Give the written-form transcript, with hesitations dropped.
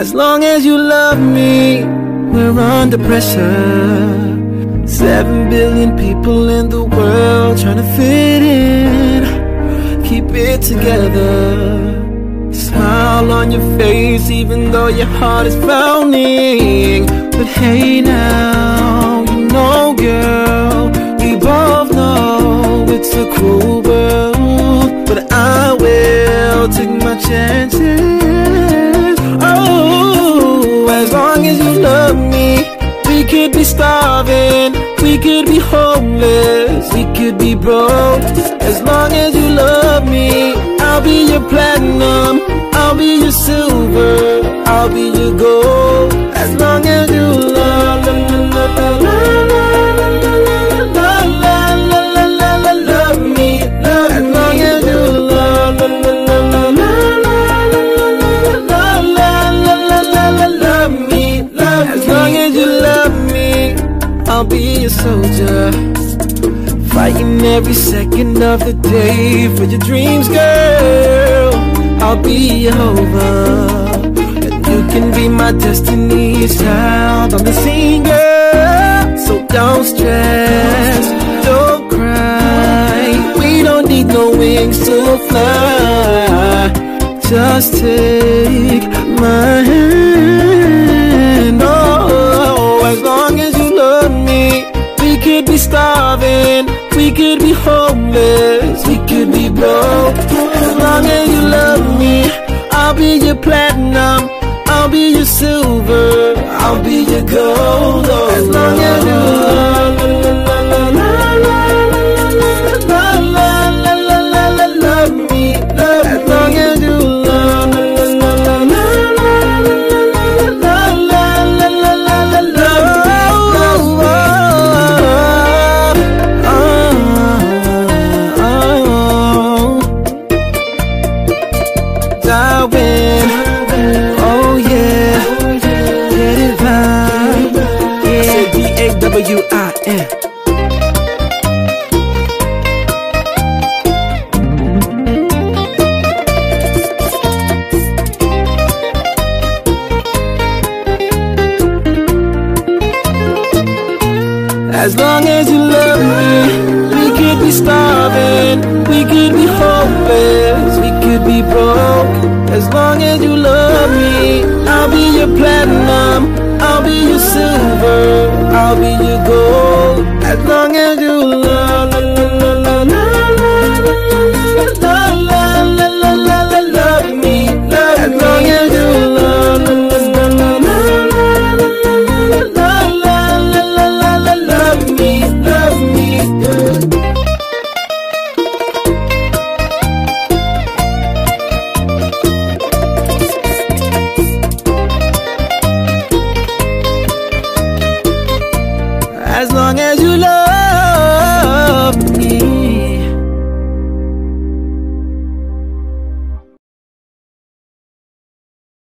As long as you love me, we're under pressure. 7 billion people in the world trying to fit in. Keep it together. Smile on your face even though your heart is frowning. But hey now, you know girl, we both know it's a cruel world. But I will take my chances. Oh, as long as you love me, we could be starving, we could be homeless, we could be broke. As long as you love me, I'll be your platinum, I'll be your silver, I'll be your gold. As long as you love me, as long as you love me, as long as you love me, I'll be a soldier, fighting every second of the day for your dreams, girl. I'll be Jehovah, and you can be my destiny's child. I'm the singer, so don't stress, don't cry. We don't need no wings to fly. Just take my hand. Oh, as long as you love me, we could be starving, we could be homeless, we could be broke. As long as you love me, I'll be your platinum, I'll be your silver, I'll be your gold. As long as you love me, as long as you love me. Oh yeah, get it right. Yeah. Say D-A-W-I-N. As long as you love me, we could be starving, we could be hopeless, we could be broke. As long as you love me, I'll be your platinum, I'll be your silver, I'll be your gold. As long as you love me, love me. As long as you love me, love me.